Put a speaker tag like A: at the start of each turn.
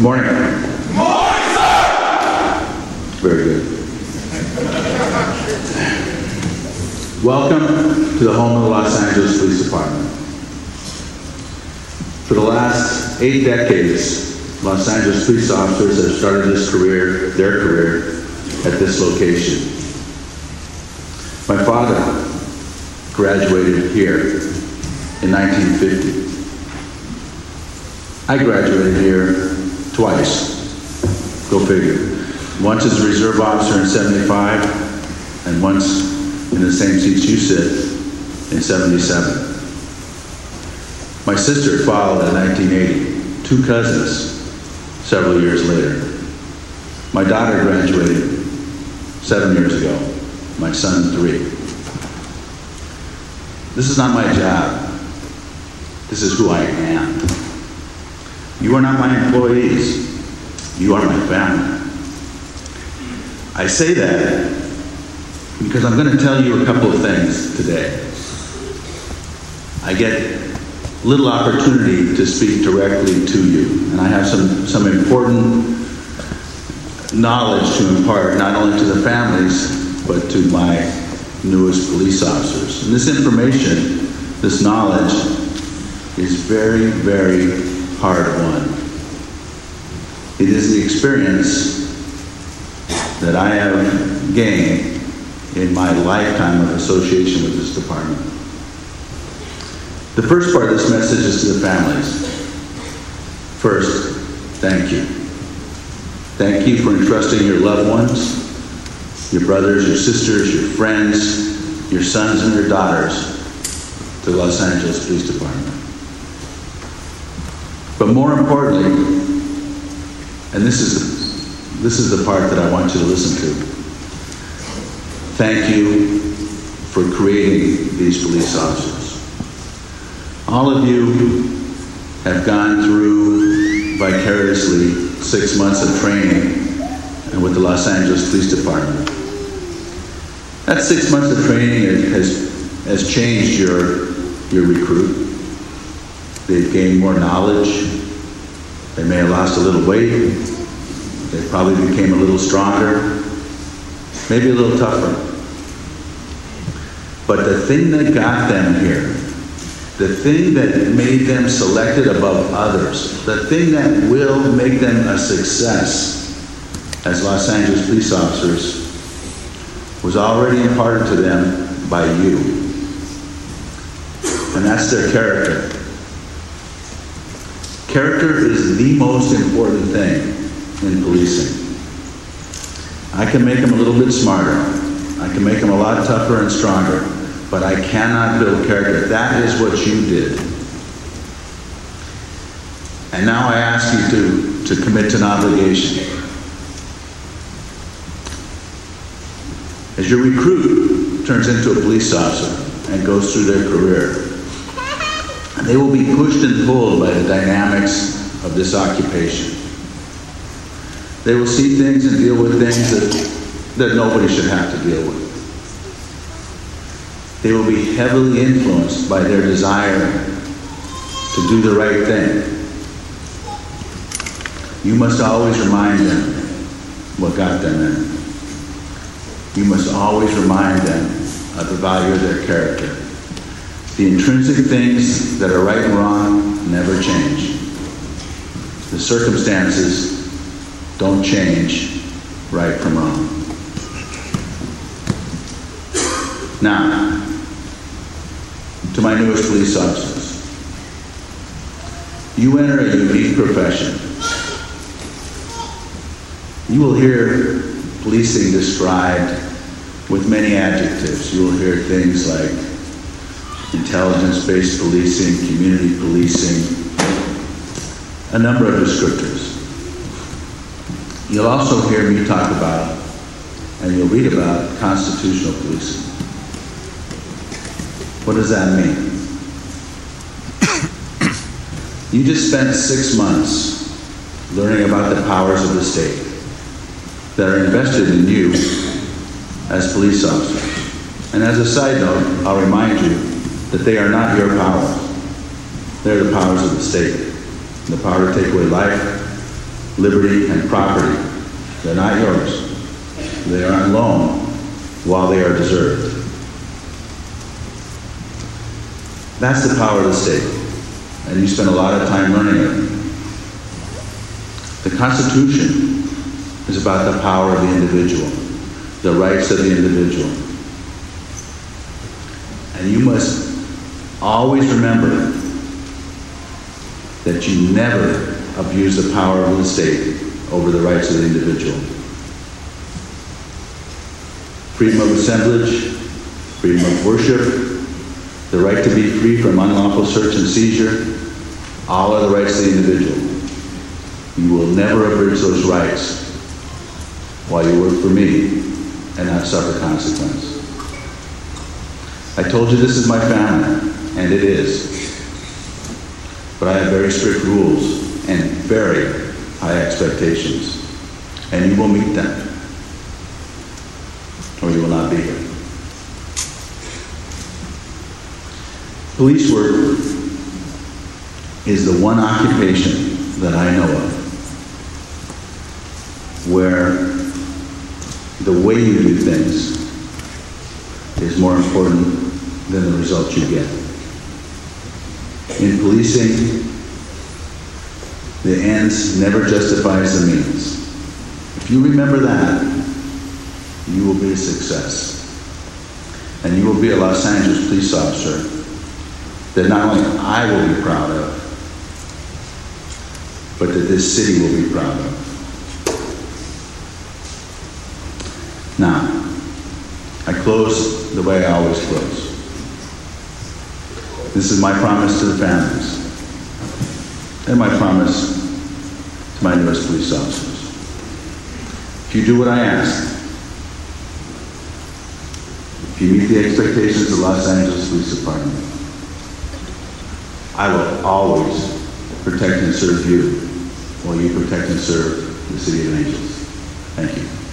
A: morning.
B: Good morning, sir!
A: Very good. Welcome to the home of the Los Angeles Police Department. For the last 8 decades, Los Angeles police officers have started their career at this location. My father graduated here in 1950. I graduated here twice. Go figure. Once as a reserve officer in 75, and once in the same seats you sit in 77. My sister followed in 1980, 2 cousins several years later. My daughter graduated 7 years ago, my son 3. This is not my job. This is who I am. You are not my employees. You are my family. I say that because I'm going to tell you a couple of things today. I get little opportunity to speak directly to you, and I have some important knowledge to impart, not only to the families, but to my newest police officers. And this information, this knowledge, is very, very hard-won. It is the experience that I have gained in my lifetime of association with this department. The first part of this message is to the families. First, thank you. Thank you for entrusting your loved ones, your brothers, your sisters, your friends, your sons and your daughters to the Los Angeles Police Department. But more importantly, and this is the part that I want you to listen to, thank you for creating these police officers. All of you have gone through vicariously 6 months of training with the Los Angeles Police Department. That 6 months of training has changed your recruit. They've gained more knowledge. They may have lost a little weight. They probably became a little stronger, maybe a little tougher. But the thing that got them here, the thing that made them selected above others, the thing that will make them a success as Los Angeles police officers, was already imparted to them by you. And that's their character. Character is the most important thing in policing. I can make them a little bit smarter. I can make them a lot tougher and stronger, but I cannot build character. That is what you did. And now I ask you to commit to an obligation. As your recruit turns into a police officer and goes through their career, they will be pushed and pulled by the dynamics of this occupation. They will see things and deal with things that nobody should have to deal with. They will be heavily influenced by their desire to do the right thing. You must always remind them what got them in. You must always remind them of the value of their character. The intrinsic things that are right and wrong never change. The circumstances don't change right from wrong. Now, to my newest police officers. You enter a unique profession. You will hear policing described with many adjectives. You will hear things like intelligence-based policing, community policing, a number of descriptors. You'll also hear me talk about, and you'll read about, constitutional policing. What does that mean? You just spent 6 months learning about the powers of the state that are invested in you as police officers. And as a side note, I'll remind you that they are not your powers. They're the powers of the state. The power to take away life, liberty, and property. They're not yours. They are on loan while they are deserved. That's the power of the state, and you spend a lot of time learning it. The Constitution is about the power of the individual, the rights of the individual. And you must always remember that you never abuse the power of the state over the rights of the individual. Freedom of assemblage, freedom of worship, the right to be free from unlawful search and seizure, all are the rights of the individual. You will never abridge those rights while you work for me and not suffer consequence. I told you this is my family, and it is. But I have very strict rules and very high expectations, and you will meet them, or you will not be here. Police work is the one occupation that I know of where the way you do things is more important than the results you get. In policing, the ends never justifies the means. If you remember that, you will be a success. And you will be a Los Angeles police officer that not only I will be proud of, but that this city will be proud of. Now, I close the way I always close. This is my promise to the families, and my promise to my newest police officers. If you do what I ask, if you meet the expectations of the Los Angeles Police Department, I will always protect and serve you while you protect and serve the City of Angels. Thank you.